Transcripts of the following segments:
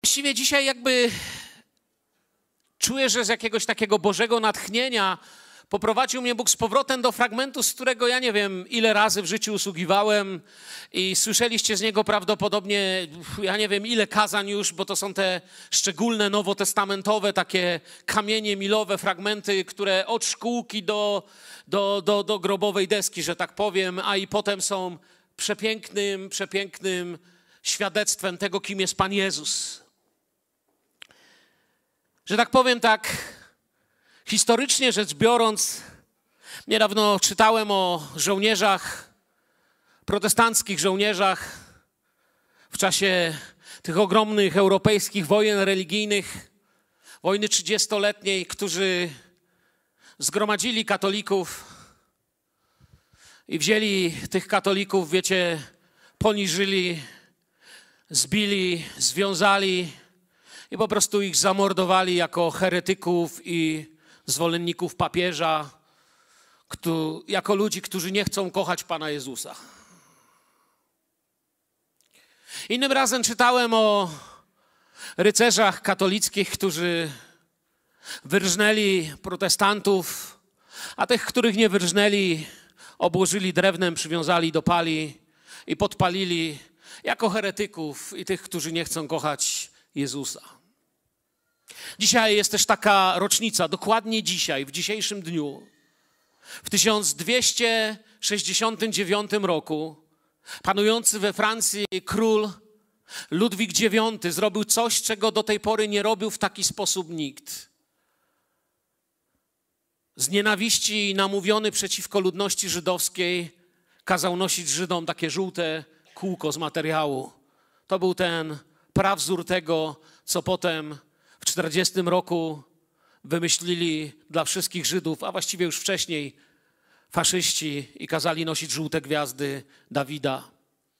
Właściwie dzisiaj jakby czuję, że z jakiegoś takiego Bożego natchnienia poprowadził mnie Bóg z powrotem do fragmentu, z którego ja nie wiem, ile razy w życiu usługiwałem i słyszeliście z niego prawdopodobnie, ja nie wiem, ile kazań już, bo to są te szczególne nowotestamentowe, takie kamienie milowe, fragmenty, które od szkółki do grobowej deski, że tak powiem, a i potem są przepięknym świadectwem tego, kim jest Pan Jezus. Że tak powiem, tak historycznie rzecz biorąc, niedawno czytałem o żołnierzach, protestanckich żołnierzach w czasie tych ogromnych europejskich wojen religijnych, wojny 30-letniej, którzy zgromadzili katolików i wzięli tych katolików, wiecie, poniżyli, zbili, związali i po prostu ich zamordowali jako heretyków i zwolenników papieża, jako ludzi, którzy nie chcą kochać Pana Jezusa. Innym razem czytałem o rycerzach katolickich, którzy wyrżnęli protestantów, a tych, których nie wyrżnęli, obłożyli drewnem, przywiązali do pali i podpalili jako heretyków i tych, którzy nie chcą kochać Jezusa. Dzisiaj jest też taka rocznica, dokładnie dzisiaj, w dzisiejszym dniu. W 1269 roku panujący we Francji król Ludwik IX zrobił coś, czego do tej pory nie robił w taki sposób nikt. Z nienawiści namówiony przeciwko ludności żydowskiej kazał nosić Żydom takie żółte kółko z materiału. To był ten prawzór tego, co potem w 40 roku wymyślili dla wszystkich Żydów, a właściwie już wcześniej faszyści i kazali nosić żółte gwiazdy Dawida.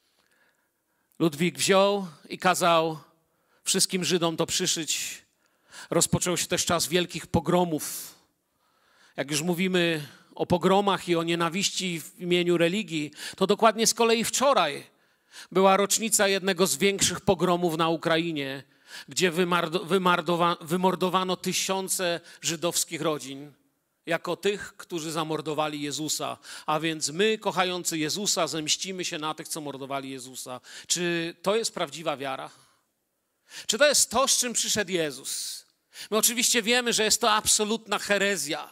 Ludwik wziął i kazał wszystkim Żydom to przyszyć. Rozpoczął się też czas wielkich pogromów. Jak już mówimy o pogromach i o nienawiści w imieniu religii, to dokładnie z kolei wczoraj była rocznica jednego z większych pogromów na Ukrainie, gdzie wymordowano tysiące żydowskich rodzin jako tych, którzy zamordowali Jezusa. A więc my, kochający Jezusa, zemścimy się na tych, co mordowali Jezusa. Czy to jest prawdziwa wiara? Czy to jest to, z czym przyszedł Jezus? My oczywiście wiemy, że jest to absolutna herezja.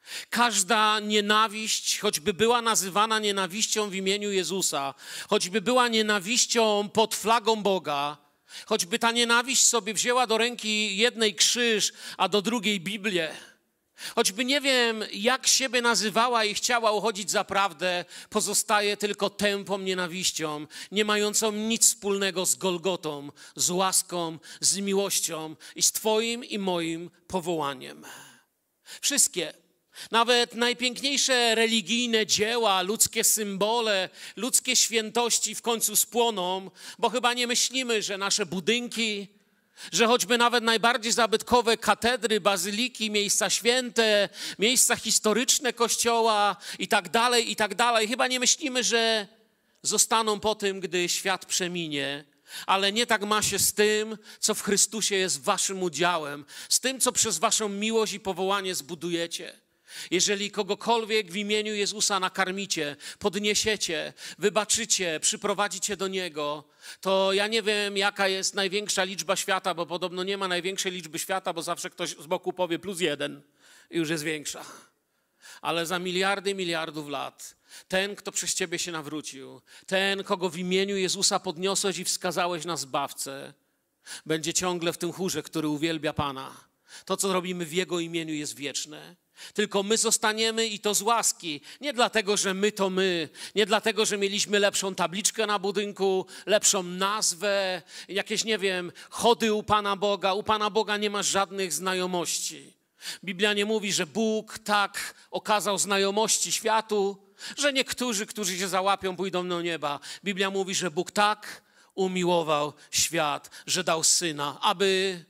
Każda nienawiść, choćby była nazywana nienawiścią w imieniu Jezusa, choćby była nienawiścią pod flagą Boga, choćby ta nienawiść sobie wzięła do ręki jednej krzyż, a do drugiej Biblię, choćby nie wiem, jak siebie nazywała i chciała uchodzić za prawdę, pozostaje tylko tępą nienawiścią, nie mającą nic wspólnego z Golgotą, z łaską, z miłością i z Twoim i moim powołaniem. Wszystkie, nawet najpiękniejsze religijne dzieła, ludzkie symbole, ludzkie świętości w końcu spłoną, bo chyba nie myślimy, że nasze budynki, że choćby nawet najbardziej zabytkowe katedry, bazyliki, miejsca święte, miejsca historyczne kościoła i tak dalej, chyba nie myślimy, że zostaną po tym, gdy świat przeminie. Ale nie tak ma się z tym, co w Chrystusie jest waszym udziałem, z tym, co przez waszą miłość i powołanie zbudujecie. Jeżeli kogokolwiek w imieniu Jezusa nakarmicie, podniesiecie, wybaczycie, przyprowadzicie do Niego, to ja nie wiem, jaka jest największa liczba świata, bo podobno nie ma największej liczby świata, bo zawsze ktoś z boku powie +1 i już jest większa. Ale za miliardy miliardów lat ten, kto przez ciebie się nawrócił, ten, kogo w imieniu Jezusa podniosłeś i wskazałeś na Zbawcę, będzie ciągle w tym chórze, który uwielbia Pana. To, co robimy w Jego imieniu, jest wieczne. Tylko my zostaniemy i to z łaski. Nie dlatego, że my to my. Nie dlatego, że mieliśmy lepszą tabliczkę na budynku, lepszą nazwę, jakieś, nie wiem, chody u Pana Boga. U Pana Boga nie ma żadnych znajomości. Biblia nie mówi, że Bóg tak okazał znajomości światu, że niektórzy, którzy się załapią, pójdą do nieba. Biblia mówi, że Bóg tak umiłował świat, że dał Syna, aby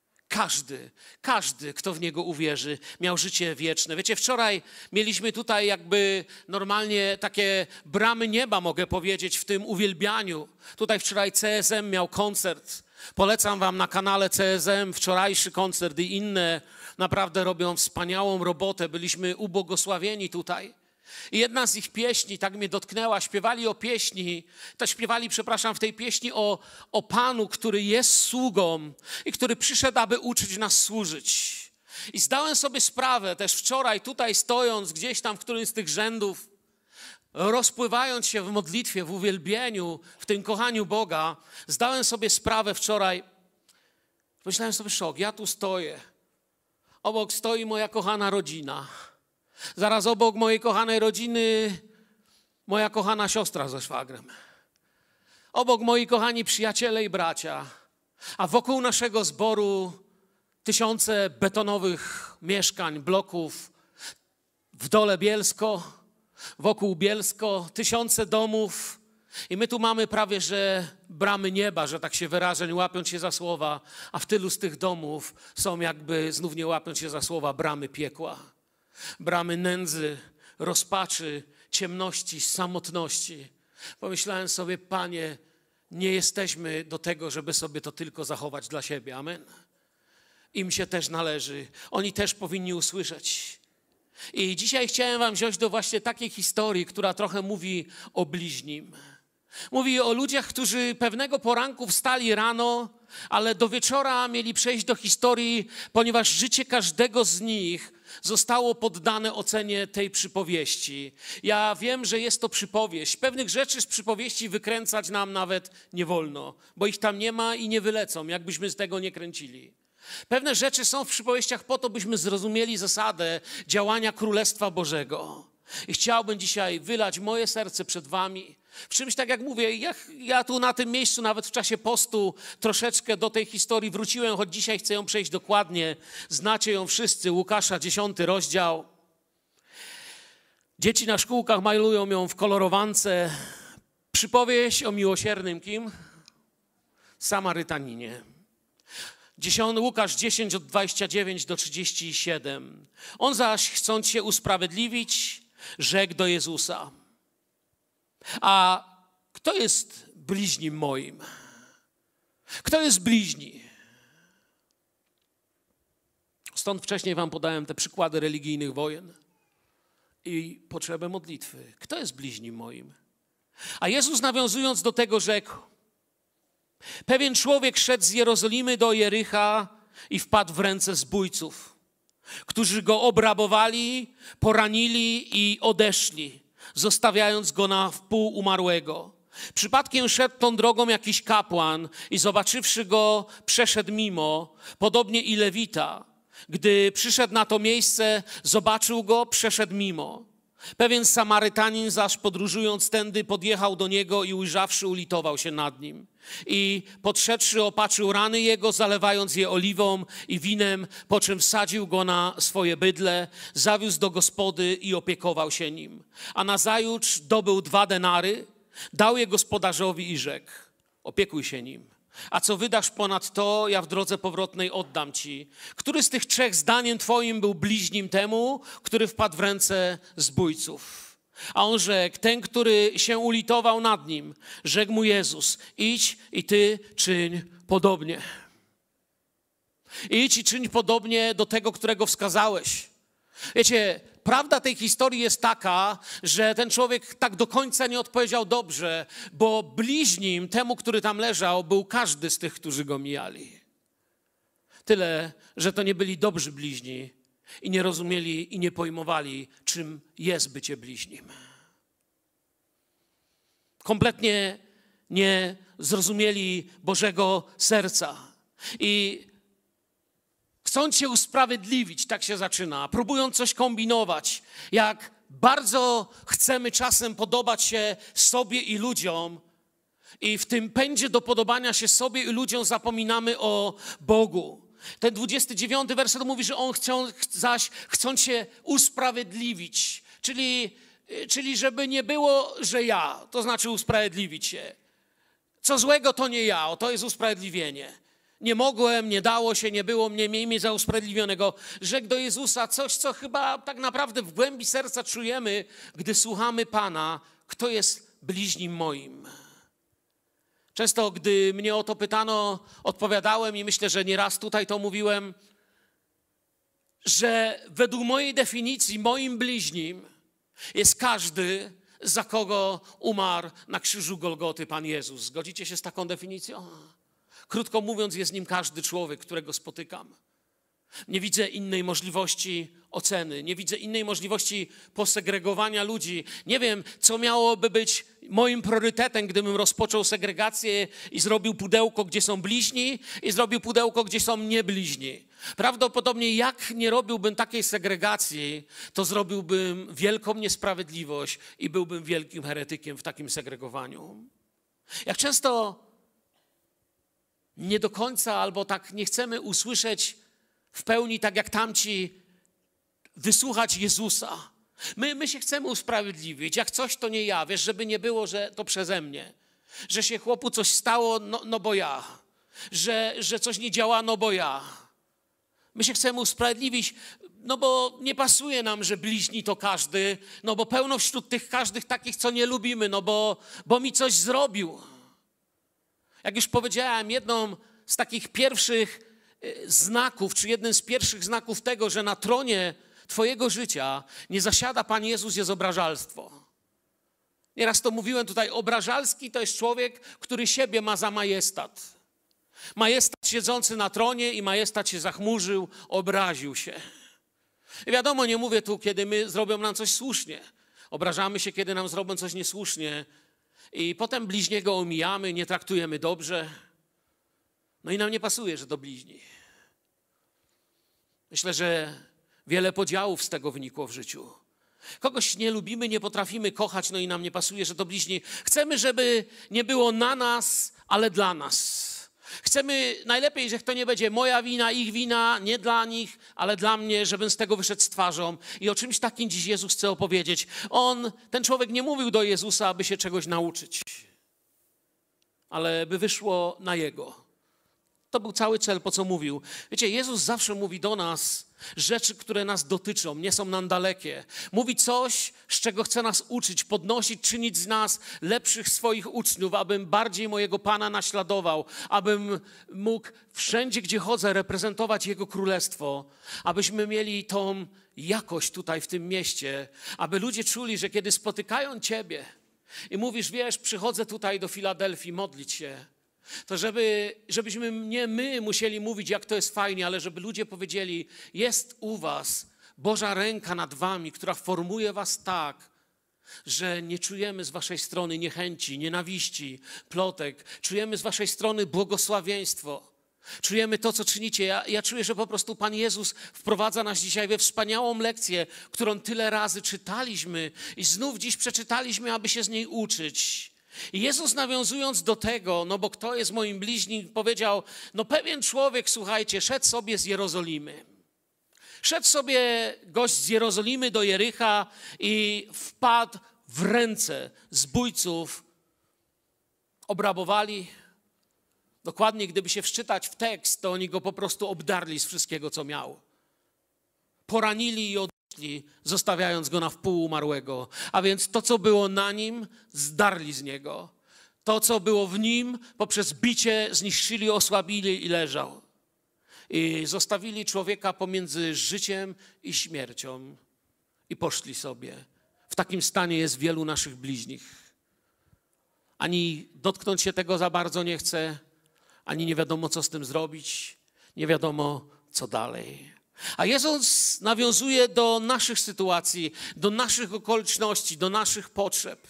każdy, kto w Niego uwierzy, miał życie wieczne. Wiecie, wczoraj mieliśmy tutaj jakby normalnie takie bramy nieba, mogę powiedzieć, w tym uwielbianiu. Tutaj wczoraj CSM miał koncert Polecam wam na kanale CSM wczorajszy koncert i inne. Naprawdę robią wspaniałą robotę. Byliśmy ubłogosławieni tutaj. I jedna z ich pieśni tak mnie dotknęła. Śpiewali w tej pieśni o Panu, który jest sługą i który przyszedł, aby uczyć nas służyć. I zdałem sobie sprawę też wczoraj tutaj stojąc gdzieś tam w którymś z tych rzędów, rozpływając się w modlitwie, w uwielbieniu, w tym kochaniu Boga, zdałem sobie sprawę wczoraj, myślałem sobie szok, ja tu stoję, obok stoi moja kochana rodzina, zaraz obok mojej kochanej rodziny moja kochana siostra ze szwagrem, obok moi kochani przyjaciele i bracia, a wokół naszego zboru tysiące betonowych mieszkań, bloków w Dole Bielsko, wokół Bielsko, tysiące domów i my tu mamy prawie, że bramy nieba, że tak się wyrażę, nie łapiąc się za słowa, a w tylu z tych domów są jakby, znów nie łapiąc się za słowa, bramy piekła, bramy nędzy, rozpaczy, ciemności, samotności. Pomyślałem sobie, Panie, nie jesteśmy do tego, żeby sobie to tylko zachować dla siebie, amen. Im się też należy, oni też powinni usłyszeć. I dzisiaj chciałem wam wziąć do właśnie takiej historii, która trochę mówi o bliźnim. Mówi o ludziach, którzy pewnego poranku wstali rano, ale do wieczora mieli przejść do historii, ponieważ życie każdego z nich zostało poddane ocenie tej przypowieści. Ja wiem, że jest to przypowieść. Pewnych rzeczy z przypowieści wykręcać nam nawet nie wolno, bo ich tam nie ma i nie wylecą, jakbyśmy z tego nie kręcili. Pewne rzeczy są w przypowieściach po to, byśmy zrozumieli zasadę działania Królestwa Bożego. I chciałbym dzisiaj wylać moje serce przed wami w czymś, tak jak mówię, ja tu na tym miejscu nawet w czasie postu troszeczkę do tej historii wróciłem, choć dzisiaj chcę ją przejść dokładnie. Znacie ją wszyscy, Łukasza 10 rozdział. Dzieci na szkółkach malują ją w kolorowance. Przypowieść o miłosiernym kim? Samarytaninie. Łukasz 10 od 29 do 37. On zaś, chcąc się usprawiedliwić, rzekł do Jezusa: a kto jest bliźnim moim? Kto jest bliźni? Stąd wcześniej wam podałem te przykłady religijnych wojen i potrzebę modlitwy. Kto jest bliźnim moim? A Jezus, nawiązując do tego, rzekł: pewien człowiek szedł z Jerozolimy do Jericha i wpadł w ręce zbójców, którzy go obrabowali, poranili i odeszli, zostawiając go na wpół umarłego. Przypadkiem szedł tą drogą jakiś kapłan i zobaczywszy go, przeszedł mimo, podobnie i Lewita. Gdy przyszedł na to miejsce, zobaczył go, przeszedł mimo. Pewien Samarytanin zaś, podróżując tędy, podjechał do niego i ujrzawszy, ulitował się nad nim. I podszedłszy, opatrzył rany jego, zalewając je oliwą i winem, po czym wsadził go na swoje bydle, zawiózł do gospody i opiekował się nim. A nazajutrz dobył 2 denary, dał je gospodarzowi i rzekł: opiekuj się nim. A co wydasz ponad to, ja w drodze powrotnej oddam ci. Który z tych 3 zdaniem twoim był bliźnim temu, który wpadł w ręce zbójców? A on rzekł: ten, który się ulitował nad nim. Rzekł mu Jezus: idź i ty czyń podobnie. Idź i czyń podobnie do tego, którego wskazałeś. Wiecie, prawda tej historii jest taka, że ten człowiek tak do końca nie odpowiedział dobrze, bo bliźnim temu, który tam leżał, był każdy z tych, którzy go mijali. Tyle, że to nie byli dobrzy bliźni i nie rozumieli i nie pojmowali, czym jest bycie bliźnim. Kompletnie nie zrozumieli Bożego serca. I chcąc się usprawiedliwić, tak się zaczyna, próbując coś kombinować, jak bardzo chcemy czasem podobać się sobie i ludziom i w tym pędzie do podobania się sobie i ludziom zapominamy o Bogu. Ten 29 werset mówi, że on zaś chcąc się usprawiedliwić, czyli żeby nie było, że ja, to znaczy usprawiedliwić się. Co złego to nie ja, to jest usprawiedliwienie. Nie mogłem, nie dało się, nie było mnie, miej mnie za usprawiedliwionego. Rzekł do Jezusa coś, co chyba tak naprawdę w głębi serca czujemy, gdy słuchamy Pana, kto jest bliźnim moim. Często, gdy mnie o to pytano, odpowiadałem i myślę, że nieraz tutaj to mówiłem, że według mojej definicji, moim bliźnim jest każdy, za kogo umarł na krzyżu Golgoty Pan Jezus. Zgodzicie się z taką definicją? Krótko mówiąc, jest nim każdy człowiek, którego spotykam. Nie widzę innej możliwości oceny, nie widzę innej możliwości posegregowania ludzi. Nie wiem, co miałoby być moim priorytetem, gdybym rozpoczął segregację i zrobił pudełko, gdzie są bliźni i zrobił pudełko, gdzie są niebliźni. Prawdopodobnie jak nie robiłbym takiej segregacji, to zrobiłbym wielką niesprawiedliwość i byłbym wielkim heretykiem w takim segregowaniu. Jak często nie do końca albo tak nie chcemy usłyszeć w pełni, tak jak tamci, wysłuchać Jezusa. My się chcemy usprawiedliwić. Jak coś, to nie ja. Wiesz, żeby nie było, że to przeze mnie. Że się chłopu coś stało, no bo ja. Że coś nie działa, no bo ja. My się chcemy usprawiedliwić, no bo nie pasuje nam, że bliźni to każdy, no bo pełno wśród tych każdych takich, co nie lubimy, no bo mi coś zrobił. Jak już powiedziałem, jedną z takich pierwszych znaków, czy jeden z pierwszych znaków tego, że na tronie twojego życia nie zasiada Pan Jezus, jest obrażalstwo. Nieraz to mówiłem tutaj, obrażalski to jest człowiek, który siebie ma za majestat. Majestat siedzący na tronie i majestat się zachmurzył, obraził się. I wiadomo, nie mówię tu, kiedy zrobią nam coś słusznie. Obrażamy się, kiedy nam zrobią coś niesłusznie i potem bliźniego omijamy, nie traktujemy dobrze. No i nam nie pasuje, że to bliźni. Myślę, że wiele podziałów z tego wynikło w życiu. Kogoś nie lubimy, nie potrafimy kochać, no i nam nie pasuje, że to bliźni. Chcemy, żeby nie było na nas, ale dla nas. Chcemy najlepiej, że to nie będzie moja wina, ich wina, nie dla nich, ale dla mnie, żebym z tego wyszedł z twarzą. I o czymś takim dziś Jezus chce opowiedzieć. Ten człowiek nie mówił do Jezusa, aby się czegoś nauczyć, ale by wyszło na Jego. To był cały cel, po co mówił. Wiecie, Jezus zawsze mówi do nas rzeczy, które nas dotyczą, nie są nam dalekie. Mówi coś, z czego chce nas uczyć, podnosić, czynić z nas lepszych swoich uczniów, abym bardziej mojego Pana naśladował, abym mógł wszędzie, gdzie chodzę, reprezentować Jego Królestwo, abyśmy mieli tą jakość tutaj w tym mieście, aby ludzie czuli, że kiedy spotykają Ciebie i mówisz, wiesz, przychodzę tutaj do Filadelfii modlić się, to żebyśmy nie my musieli mówić, jak to jest fajnie, ale żeby ludzie powiedzieli, jest u was Boża ręka nad wami, która formuje was tak, że nie czujemy z waszej strony niechęci, nienawiści, plotek. Czujemy z waszej strony błogosławieństwo. Czujemy to, co czynicie. Ja czuję, że po prostu Pan Jezus wprowadza nas dzisiaj we wspaniałą lekcję, którą tyle razy czytaliśmy i znów dziś przeczytaliśmy, aby się z niej uczyć. I Jezus, nawiązując do tego, no bo kto jest moim bliźnim, powiedział, no pewien człowiek, słuchajcie, szedł sobie z Jerozolimy. Szedł sobie gość z Jerozolimy do Jericha i wpadł w ręce zbójców. Obrabowali. Dokładnie, gdyby się wczytać w tekst, to oni go po prostu obdarli z wszystkiego, co miał. Poranili i odeszli, zostawiając go na wpół umarłego. A więc to, co było na nim, zdarli z niego. To, co było w nim, poprzez bicie zniszczyli, osłabili i leżał. I zostawili człowieka pomiędzy życiem i śmiercią. I poszli sobie. W takim stanie jest wielu naszych bliźnich. Ani dotknąć się tego za bardzo nie chce, ani nie wiadomo, co z tym zrobić, nie wiadomo, co dalej. A Jezus nawiązuje do naszych sytuacji, do naszych okoliczności, do naszych potrzeb.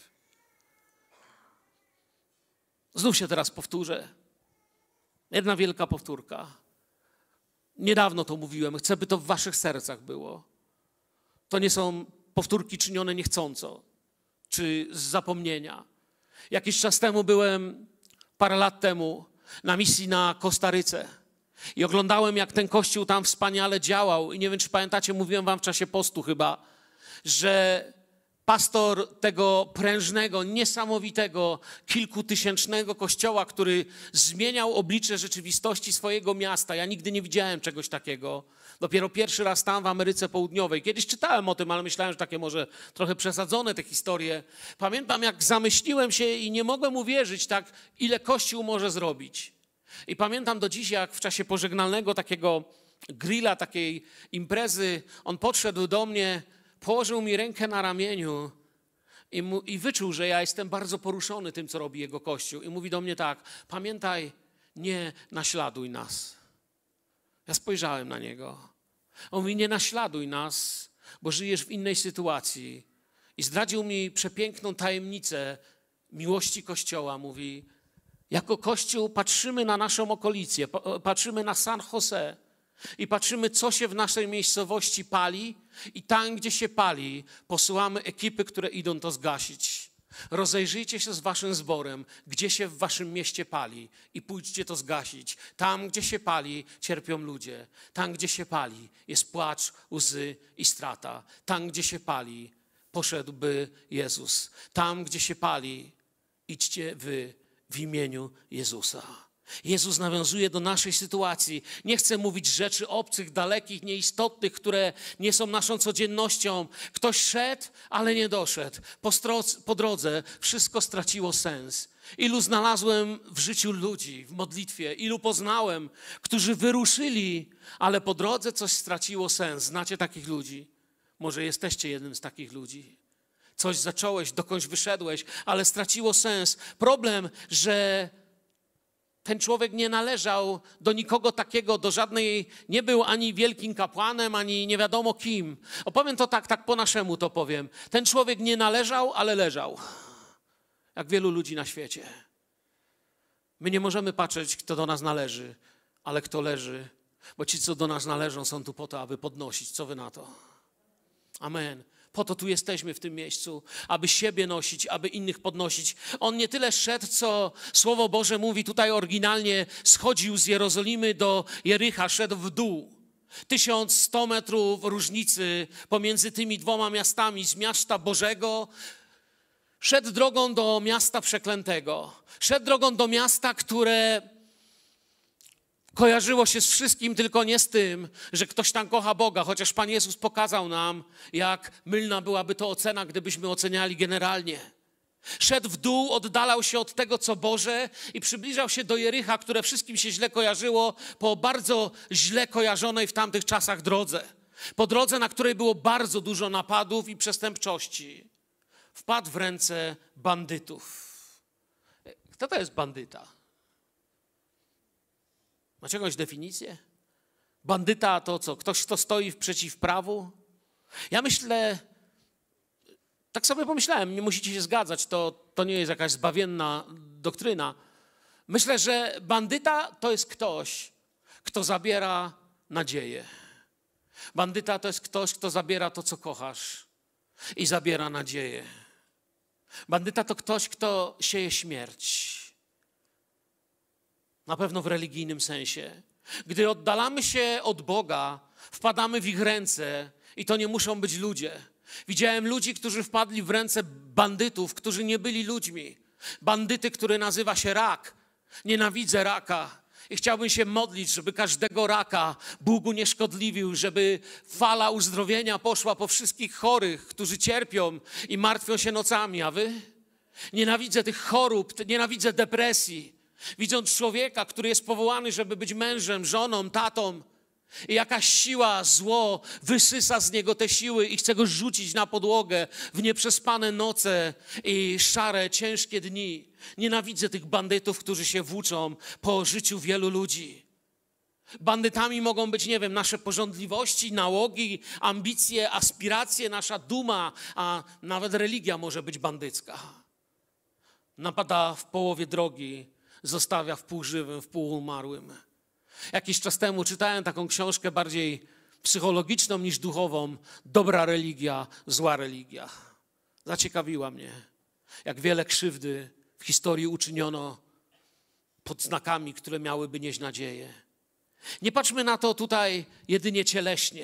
Znów się teraz powtórzę. Jedna wielka powtórka. Niedawno to mówiłem, chcę, by to w waszych sercach było. To nie są powtórki czynione niechcąco, czy z zapomnienia. Jakiś czas temu parę lat temu, na misji na Kostaryce i oglądałem, jak ten kościół tam wspaniale działał. I nie wiem, czy pamiętacie, mówiłem wam w czasie postu chyba, że pastor tego prężnego, niesamowitego, kilkutysięcznego kościoła, który zmieniał oblicze rzeczywistości swojego miasta. Ja nigdy nie widziałem czegoś takiego. Dopiero pierwszy raz tam w Ameryce Południowej. Kiedyś czytałem o tym, ale myślałem, że takie może trochę przesadzone te historie. Pamiętam, jak zamyśliłem się i nie mogłem uwierzyć, tak, ile Kościół może zrobić. I pamiętam do dziś, jak w czasie pożegnalnego takiego grilla, takiej imprezy, on podszedł do mnie, położył mi rękę na ramieniu i wyczuł, że ja jestem bardzo poruszony tym, co robi jego Kościół. I mówi do mnie tak: pamiętaj, nie naśladuj nas. Ja spojrzałem na niego. On mówi: nie naśladuj nas, bo żyjesz w innej sytuacji. I zdradził mi przepiękną tajemnicę miłości Kościoła. Mówi: jako Kościół patrzymy na naszą okolicę, patrzymy na San Jose i patrzymy, co się w naszej miejscowości pali, i tam, gdzie się pali, posyłamy ekipy, które idą to zgasić. Rozejrzyjcie się z waszym zborem, gdzie się w waszym mieście pali, i pójdźcie to zgasić. Tam, gdzie się pali, cierpią ludzie. Tam, gdzie się pali, jest płacz, łzy i strata. Tam, gdzie się pali, poszedłby Jezus. Tam, gdzie się pali, idźcie wy w imieniu Jezusa. Jezus nawiązuje do naszej sytuacji. Nie chce mówić rzeczy obcych, dalekich, nieistotnych, które nie są naszą codziennością. Ktoś szedł, ale nie doszedł. Po drodze wszystko straciło sens. Ilu znalazłem w życiu ludzi, w modlitwie, ilu poznałem, którzy wyruszyli, ale po drodze coś straciło sens. Znacie takich ludzi? Może jesteście jednym z takich ludzi. Coś zacząłeś, dokądś wyszedłeś, ale straciło sens. Problem, że ten człowiek nie należał do nikogo takiego, do żadnej, nie był ani wielkim kapłanem, ani nie wiadomo kim. Opowiem to tak po naszemu to powiem. Ten człowiek nie należał, ale leżał. Jak wielu ludzi na świecie. My nie możemy patrzeć, kto do nas należy, ale kto leży. Bo ci, co do nas należą, są tu po to, aby podnosić. Co wy na to? Amen. Po to tu jesteśmy w tym miejscu, aby siebie nosić, aby innych podnosić. On nie tyle szedł, co Słowo Boże mówi tutaj oryginalnie, schodził z Jerozolimy do Jericha, szedł w dół. 1100 metrów różnicy pomiędzy tymi dwoma miastami, z miasta Bożego szedł drogą do miasta przeklętego. Szedł drogą do miasta, które kojarzyło się z wszystkim, tylko nie z tym, że ktoś tam kocha Boga, chociaż Pan Jezus pokazał nam, jak mylna byłaby to ocena, gdybyśmy oceniali generalnie. Szedł w dół, oddalał się od tego, co Boże, i przybliżał się do Jericha, które wszystkim się źle kojarzyło, po bardzo źle kojarzonej w tamtych czasach drodze. Po drodze, na której było bardzo dużo napadów i przestępczości. Wpadł w ręce bandytów. Kto to jest bandyta? Macie jakąś definicję? Bandyta to co? Ktoś, kto stoi przeciw prawu? Ja myślę, tak sobie pomyślałem, nie musicie się zgadzać, to nie jest jakaś zbawienna doktryna. Myślę, że bandyta to jest ktoś, kto zabiera nadzieję. Bandyta to jest ktoś, kto zabiera to, co kochasz, i zabiera nadzieję. Bandyta to ktoś, kto sieje śmierć. Na pewno w religijnym sensie. Gdy oddalamy się od Boga, wpadamy w ich ręce, i to nie muszą być ludzie. Widziałem ludzi, którzy wpadli w ręce bandytów, którzy nie byli ludźmi. Bandyty, który nazywa się rak. Nienawidzę raka. I chciałbym się modlić, żeby każdego raka Bóg unieszkodliwił, żeby fala uzdrowienia poszła po wszystkich chorych, którzy cierpią i martwią się nocami. A wy? Nienawidzę tych chorób, nienawidzę depresji. Widząc człowieka, który jest powołany, żeby być mężem, żoną, tatą, i jakaś siła, zło wysysa z niego te siły i chce go rzucić na podłogę w nieprzespane noce i szare, ciężkie dni. Nienawidzę tych bandytów, którzy się włóczą po życiu wielu ludzi. Bandytami mogą być, nie wiem, nasze pożądliwości, nałogi, ambicje, aspiracje, nasza duma, a nawet religia może być bandycka. Napada w połowie drogi, zostawia w pół żywym, w pół umarłym. Jakiś czas temu czytałem taką książkę bardziej psychologiczną niż duchową. Dobra religia, zła religia. Zaciekawiła mnie, jak wiele krzywdy w historii uczyniono pod znakami, które miałyby nieść nadzieję. Nie patrzmy na to tutaj jedynie cieleśnie.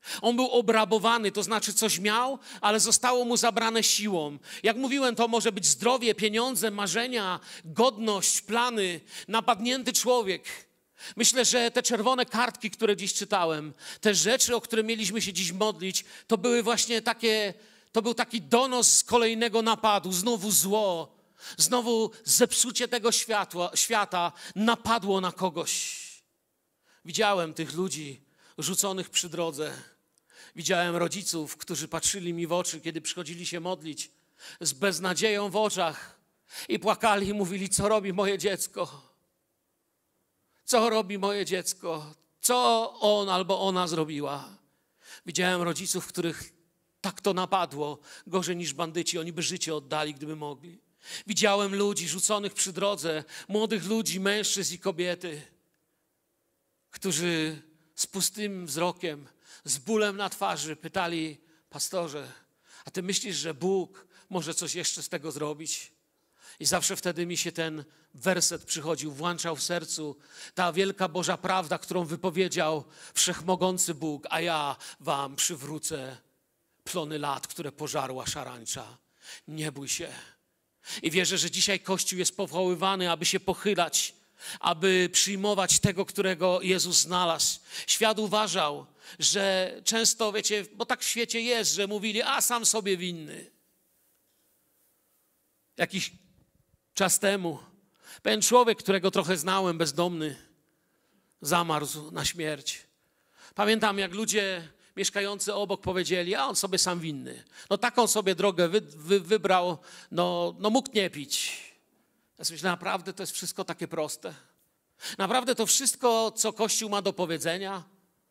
On był obrabowany, to znaczy coś miał, ale zostało mu zabrane siłą. Jak mówiłem, to może być zdrowie, pieniądze, marzenia, godność, plany, napadnięty człowiek. Myślę, że te czerwone kartki, które dziś czytałem, te rzeczy, o które mieliśmy się dziś modlić, to były właśnie takie, to był taki donos z kolejnego napadu, znowu zło, znowu zepsucie tego świata napadło na kogoś. Widziałem tych ludzi rzuconych przy drodze. Widziałem rodziców, którzy patrzyli mi w oczy, kiedy przychodzili się modlić, z beznadzieją w oczach i płakali i mówili, co robi moje dziecko? Co robi moje dziecko? Co on albo ona zrobiła? Widziałem rodziców, których tak to napadło, gorzej niż bandyci, oni by życie oddali, gdyby mogli. Widziałem ludzi rzuconych przy drodze, młodych ludzi, mężczyzn i kobiety, którzy z pustym wzrokiem, z bólem na twarzy pytali, pastorze, a ty myślisz, że Bóg może coś jeszcze z tego zrobić? I zawsze wtedy mi się ten werset przychodził, włączał w sercu, ta wielka Boża prawda, którą wypowiedział wszechmogący Bóg, a ja wam przywrócę plony lat, które pożarła szarańcza. Nie bój się. I wierzę, że dzisiaj Kościół jest powoływany, aby się pochylać, aby przyjmować tego, którego Jezus znalazł. Świat uważał, że często, wiecie, bo tak w świecie jest, że mówili, a sam sobie winny. Jakiś czas temu pewien człowiek, którego trochę znałem, bezdomny, zamarzł na śmierć. Pamiętam, jak ludzie mieszkający obok powiedzieli, a on sobie sam winny. No taką sobie drogę wybrał, no mógł nie pić. Ja sobie myślę, naprawdę to jest wszystko takie proste. Naprawdę to wszystko, co Kościół ma do powiedzenia.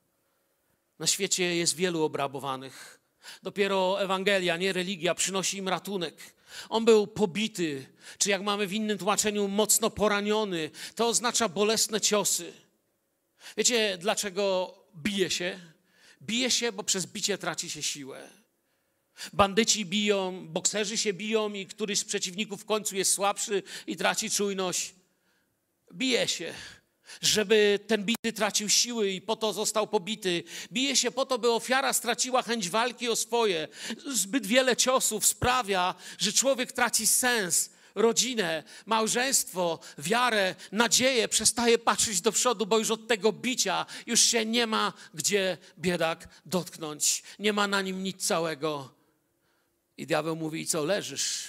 Na świecie jest wielu obrabowanych. Dopiero Ewangelia, nie religia, przynosi im ratunek. On był pobity, czy jak mamy w innym tłumaczeniu, mocno poraniony. To oznacza bolesne ciosy. Wiecie, dlaczego bije się? Bije się, bo przez bicie traci się siłę. Bandyci biją, bokserzy się biją i któryś z przeciwników w końcu jest słabszy i traci czujność. Bije się, żeby ten bity tracił siły i po to został pobity. Bije się po to, by ofiara straciła chęć walki o swoje. Zbyt wiele ciosów sprawia, że człowiek traci sens, rodzinę, małżeństwo, wiarę, nadzieję, przestaje patrzeć do przodu, bo już od tego bicia już się nie ma gdzie biedak dotknąć. Nie ma na nim nic całego. I diabeł mówi, co, leżysz?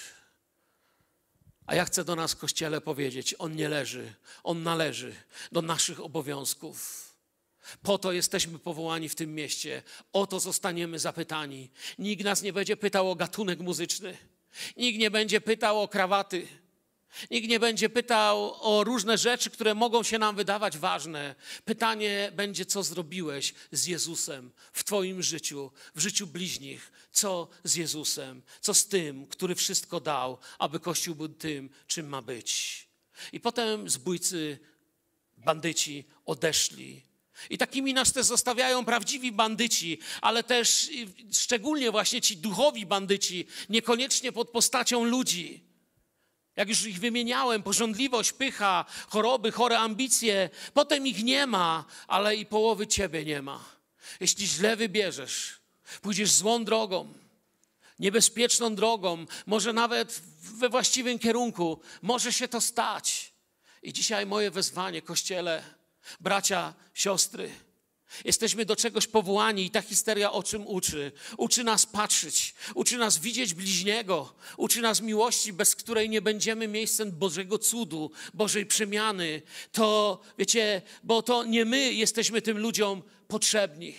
A ja chcę do nas w Kościele powiedzieć, on nie leży, on należy do naszych obowiązków. Po to jesteśmy powołani w tym mieście, o to zostaniemy zapytani. Nikt nas nie będzie pytał o gatunek muzyczny, nikt nie będzie pytał o krawaty, nikt nie będzie pytał o różne rzeczy, które mogą się nam wydawać ważne. Pytanie będzie, co zrobiłeś z Jezusem w twoim życiu, w życiu bliźnich. Co z Jezusem? Co z tym, który wszystko dał, aby Kościół był tym, czym ma być? I potem zbójcy, bandyci odeszli. I takimi nas też zostawiają prawdziwi bandyci, ale też szczególnie właśnie ci duchowi bandyci, niekoniecznie pod postacią ludzi. Jak już ich wymieniałem, pożądliwość, pycha, choroby, chore ambicje, potem ich nie ma, ale i połowy ciebie nie ma. Jeśli źle wybierzesz, pójdziesz złą drogą, niebezpieczną drogą, może nawet we właściwym kierunku, może się to stać. I dzisiaj moje wezwanie, Kościele, bracia, siostry, jesteśmy do czegoś powołani i ta histeria o czym uczy? Uczy nas patrzeć, uczy nas widzieć bliźniego, uczy nas miłości, bez której nie będziemy miejscem Bożego cudu, Bożej przemiany. To, wiecie, bo to nie my jesteśmy tym ludziom potrzebni.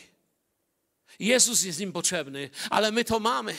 Jezus jest im potrzebny, ale my to mamy.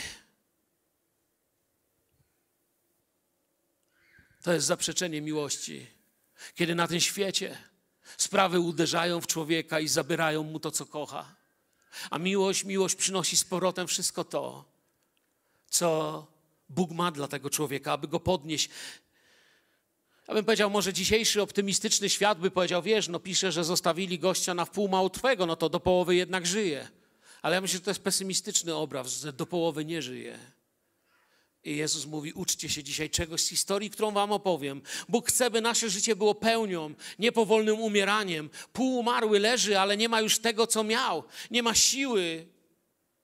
To jest zaprzeczenie miłości, kiedy na tym świecie sprawy uderzają w człowieka i zabierają mu to, co kocha. A miłość przynosi z powrotem wszystko to, co Bóg ma dla tego człowieka, aby go podnieść. Ja bym powiedział, może dzisiejszy optymistyczny świat by powiedział, wiesz, no pisze, że zostawili gościa na wpół martwego, no to do połowy jednak żyje. Ale ja myślę, że to jest pesymistyczny obraz, że do połowy nie żyje. I Jezus mówi, uczcie się dzisiaj czegoś z historii, którą wam opowiem. Bóg chce, by nasze życie było pełnią, nie powolnym umieraniem. Półumarły leży, ale nie ma już tego, co miał. Nie ma siły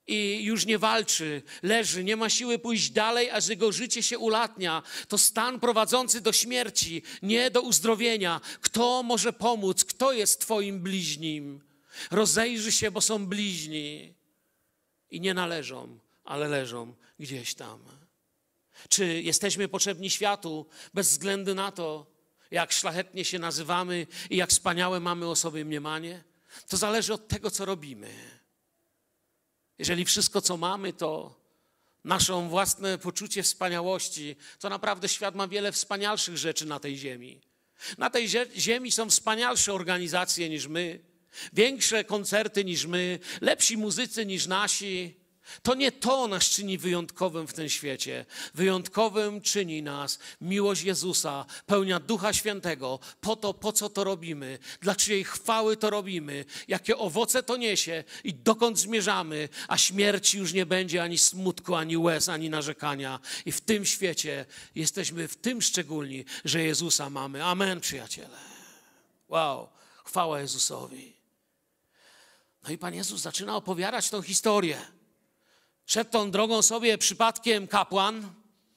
i już nie walczy, leży, nie ma siły pójść dalej, aż jego życie się ulatnia. To stan prowadzący do śmierci, nie do uzdrowienia. Kto może pomóc? Kto jest twoim bliźnim? Rozejrzyj się, bo są bliźni i nie należą, ale leżą gdzieś tam. Czy jesteśmy potrzebni światu bez względu na to, jak szlachetnie się nazywamy i jak wspaniałe mamy o sobie mniemanie? To zależy od tego, co robimy. Jeżeli wszystko, co mamy, to nasze własne poczucie wspaniałości, to naprawdę świat ma wiele wspanialszych rzeczy na tej ziemi. Na tej ziemi są wspanialsze organizacje niż my, większe koncerty niż my, lepsi muzycy niż nasi. To nie to nas czyni wyjątkowym w tym świecie. Wyjątkowym czyni nas miłość Jezusa, pełnia Ducha Świętego, po to, po co to robimy, dla czyjej chwały to robimy, jakie owoce to niesie i dokąd zmierzamy, a śmierci już nie będzie ani smutku, ani łez, ani narzekania. I w tym świecie jesteśmy w tym szczególni, że Jezusa mamy. Amen, przyjaciele. Wow, chwała Jezusowi. No i Pan Jezus zaczyna opowiadać tą historię. Szedł tą drogą sobie przypadkiem kapłan,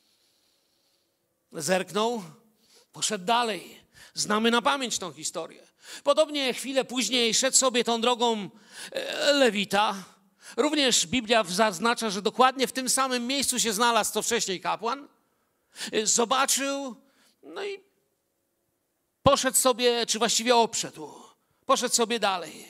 zerknął, poszedł dalej. Znamy na pamięć tą historię. Podobnie chwilę później szedł sobie tą drogą lewita. Również Biblia zaznacza, że dokładnie w tym samym miejscu się znalazł co wcześniej kapłan. Zobaczył, no i poszedł sobie, czy właściwie obszedł. Poszedł sobie dalej.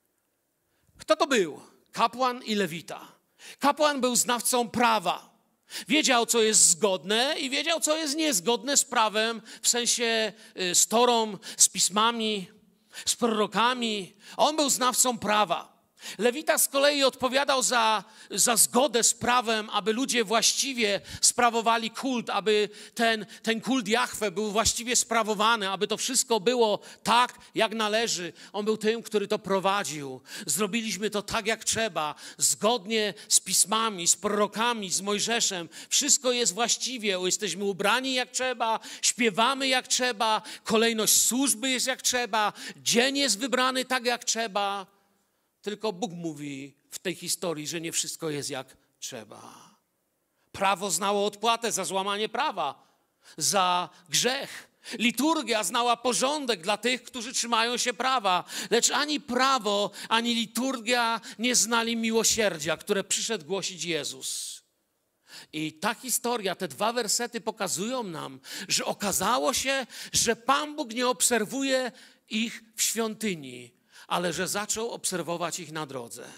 Kto to był? Kapłan i lewita. Kapłan był znawcą prawa. Wiedział, co jest zgodne i wiedział, co jest niezgodne z prawem, w sensie z Torą, z pismami, z prorokami. On był znawcą prawa. Lewita z kolei odpowiadał za zgodę z prawem, aby ludzie właściwie sprawowali kult, aby ten kult Jahwe był właściwie sprawowany, aby to wszystko było tak, jak należy. On był tym, który to prowadził. Zrobiliśmy to tak, jak trzeba, zgodnie z pismami, z prorokami, z Mojżeszem. Wszystko jest właściwie. Jesteśmy ubrani jak trzeba, śpiewamy jak trzeba, kolejność służby jest jak trzeba, dzień jest wybrany tak, jak trzeba. Tylko Bóg mówi w tej historii, że nie wszystko jest jak trzeba. Prawo znało odpłatę za złamanie prawa, za grzech. Liturgia znała porządek dla tych, którzy trzymają się prawa. Lecz ani prawo, ani liturgia nie znali miłosierdzia, które przyszedł głosić Jezus. I ta historia, te dwa wersety pokazują nam, że okazało się, że Pan Bóg nie obserwuje ich w świątyni, ale że zaczął obserwować ich na drodze.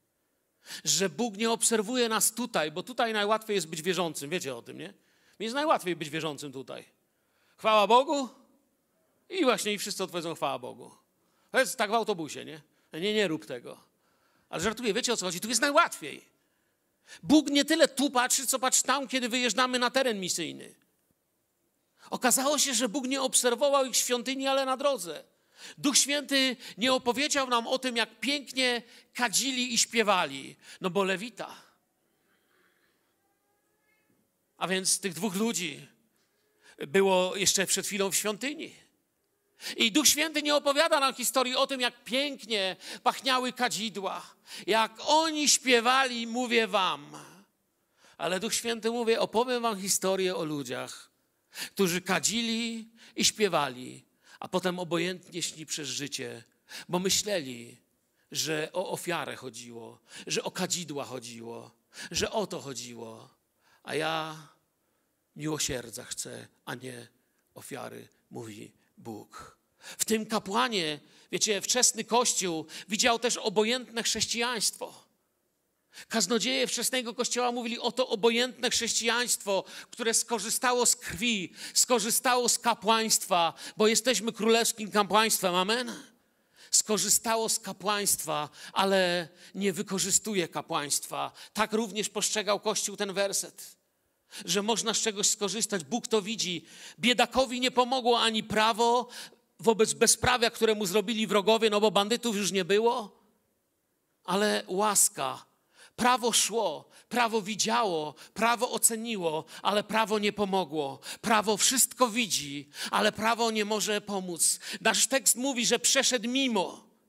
Że Bóg nie obserwuje nas tutaj, bo tutaj najłatwiej jest być wierzącym. Wiecie o tym, nie? Mi jest najłatwiej być wierzącym tutaj. Chwała Bogu i właśnie i wszyscy odpowiedzą chwała Bogu. To jest tak w autobusie, nie? Nie rób tego. Ale żartuję, wiecie o co chodzi? Tu jest najłatwiej. Bóg nie tyle tu patrzy, co patrzy tam, kiedy wyjeżdżamy na teren misyjny. Okazało się, że Bóg nie obserwował ich świątyni, ale na drodze. Duch Święty nie opowiedział nam o tym, jak pięknie kadzili i śpiewali. No bo lewita. A więc tych dwóch ludzi było jeszcze przed chwilą w świątyni. I Duch Święty nie opowiada nam historii o tym, jak pięknie pachniały kadzidła. Jak oni śpiewali, mówię wam. Ale Duch Święty mówi, opowiem wam historię o ludziach, którzy kadzili i śpiewali, a potem obojętnie szli przez życie, bo myśleli, że o ofiarę chodziło, że o kadzidła chodziło, że o to chodziło. A ja miłosierdzia chcę, a nie ofiary, mówi Bóg. W tym kapłanie, wiecie, wczesny Kościół widział też obojętne chrześcijaństwo. Kaznodzieje wczesnego Kościoła mówili, oto obojętne chrześcijaństwo, które skorzystało z krwi, skorzystało z kapłaństwa, bo jesteśmy królewskim kapłaństwem, amen? Skorzystało z kapłaństwa, ale nie wykorzystuje kapłaństwa. Tak również postrzegał Kościół ten werset, że można z czegoś skorzystać. Bóg to widzi. Biedakowi nie pomogło ani prawo wobec bezprawia, które mu zrobili wrogowie, no bo bandytów już nie było, ale łaska. Prawo szło, prawo widziało, prawo oceniło, ale prawo nie pomogło. Prawo wszystko widzi, ale prawo nie może pomóc. Nasz tekst mówi, że przeszedł mimo.